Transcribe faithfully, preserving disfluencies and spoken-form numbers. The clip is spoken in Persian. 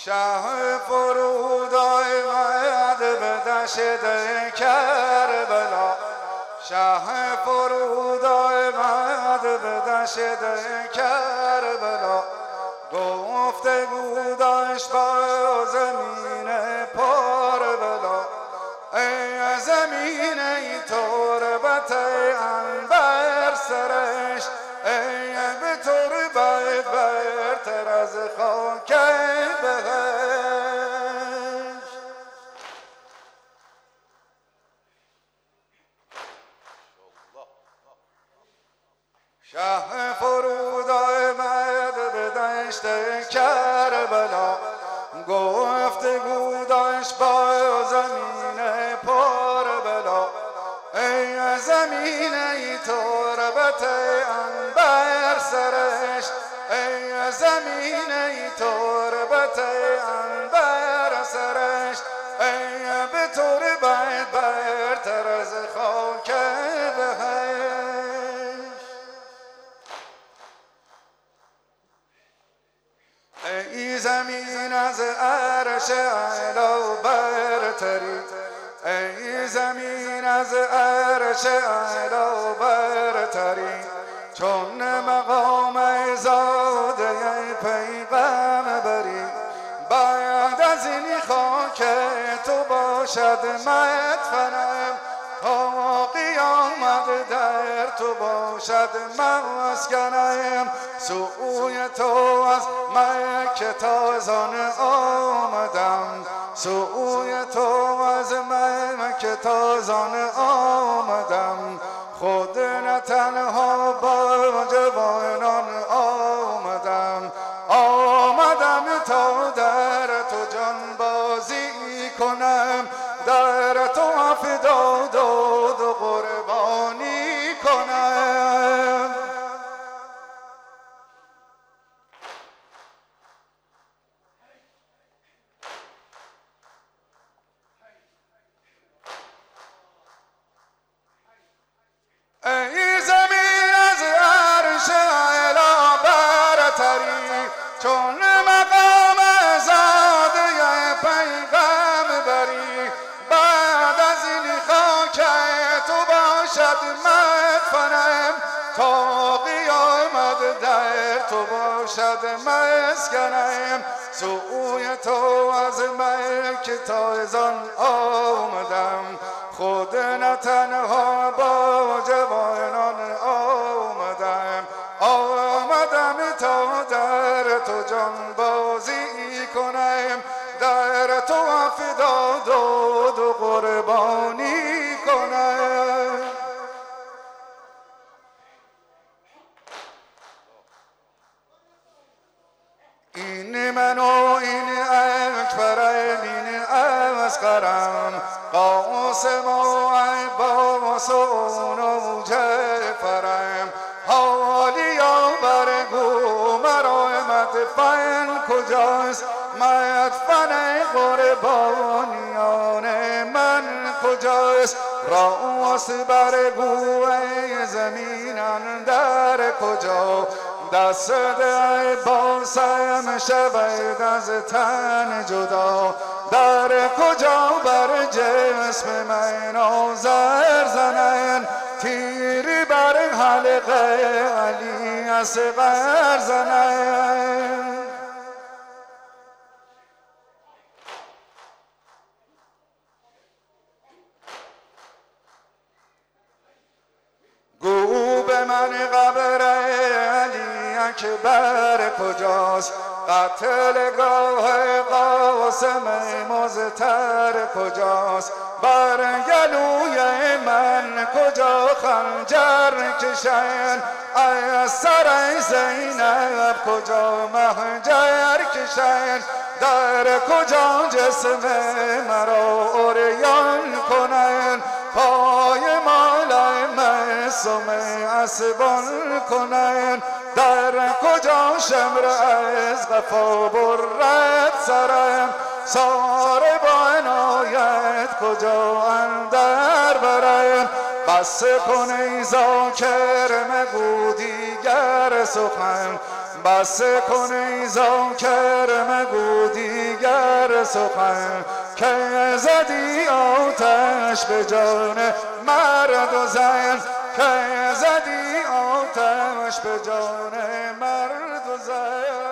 شه فرود آمد به دشت کربلا، شه فرود آمد به دشت کربلا. گفتگو داشت با زمین پربلا، ای زمین ای تربت عنبر سرش، ای به تربت برتر از خاک بهشت. شه فرود آمد به دشت کربلا، گفتگو داشت با زمین پربلا، ای زمین ای تربت عنبر سرش، ای زمین ای تربت عنبر سرش، ای به تربت برتر از خاک بهشت. ای زمین از عرش اعلی برتری، ای زمین از عرش اعلی برتری، چون مقام زاده پیغمبری. بعد از این خاک تو باشد مدفنم، تا قیامت در تو باشد مسکنم. سوی تو از مکه تازان آمدم، سوی تو از مکه تازان آمدم. خود نه تنها با جوانان آمدم، آمدم تا در تو جان بازی کنم، در تو افداد و قربانی کنم. ای زمین از عرش اعلی برتری، چون مقام زاده پیغمبری. بعد از این خاک تو باشد مدفنم، تا قیامت در تو باشد مسکنم. سوی تو از مکه تازان آمدم، خود نه تنها با جوانان آمدم، آمدم تا در تو جان بازی کنم، در تو افداد و قربانی کنم. این من و این اکبرم، این اصغرم، قاسم و عباس و اون جعفرم. حالیا برگو مرا مدفن کجاست، مدفن قربانیان من کجاست. راست برگو ای زمین اندر کجا، دست عباسم شود از تن جدا. در کجا بر جسم من آزر زنن، تیری بر حلق علی اصغر زنن. گو به من قبر علی اکبر کجاست، قتلگاه قاسم مضطر کجاست. بر گلوی من کجا خنجر کشن، از سر زینب کجا محجر کشن. در کجا جسم مرا عریان کنن، پای مال معصوم اسبان کنن. در کجا شمر از قفا برد سرم، ساره با عنایت کجا اندر برم. بس کن ای ذاکر مگو دیگر سخن، بس کن ای ذاکر مگو دیگر سخن که زدی آتش به جان مرد و زن که زدی آتش به جان مرد و زن